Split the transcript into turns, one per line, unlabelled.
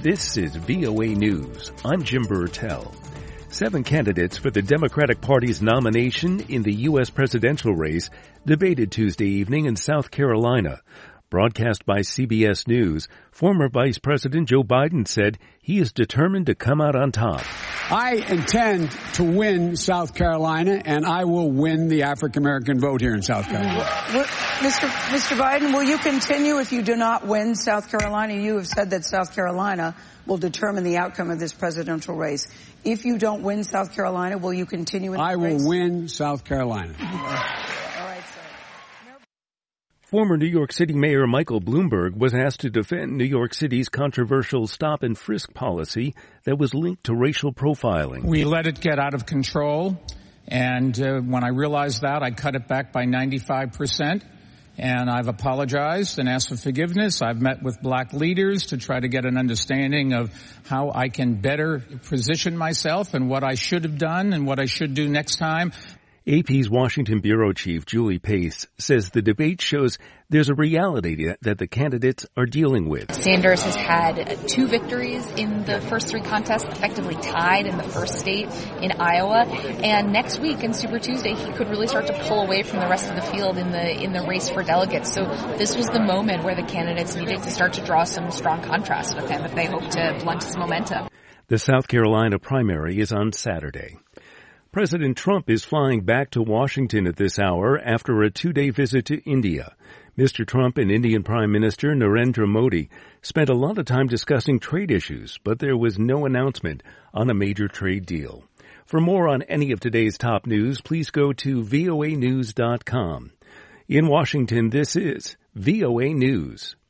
This is VOA News. I'm Jim Burtell. 7 candidates for the Democratic Party's nomination in the U.S. presidential race debated Tuesday evening in South Carolina. Broadcast by CBS News, former Vice President Joe Biden said he is determined to come out on top.
I intend to win South Carolina, and I will win the African-American vote here in South Carolina.
Mr. Biden, will you continue if you do not win South Carolina? You have said that South Carolina will determine the outcome of this presidential race. If you don't win South Carolina, will you continue in the race?
I will win South Carolina.
Former New York City Mayor Michael Bloomberg was asked to defend New York City's controversial stop and frisk policy that was linked to racial profiling.
We let it get out of control, and when I realized that, I cut it back by 95%, and I've apologized and asked for forgiveness. I've met with black leaders to try to get an understanding of how I can better position myself and what I should have done and what I should do next time.
AP's Washington bureau chief Julie Pace says the debate shows there's a reality that the candidates are dealing with.
Sanders has had 2 victories in the first 3 contests, effectively tied in the first state in Iowa. And next week, in Super Tuesday, he could really start to pull away from the rest of the field in the race for delegates. So this was the moment where the candidates needed to start to draw some strong contrast with him if they hope to blunt his momentum.
The South Carolina primary is on Saturday. President Trump is flying back to Washington at this hour after a 2-day visit to India. Mr. Trump and Indian Prime Minister Narendra Modi spent a lot of time discussing trade issues, but there was no announcement on a major trade deal. For more on any of today's top news, please go to voanews.com. In Washington, this is VOA News.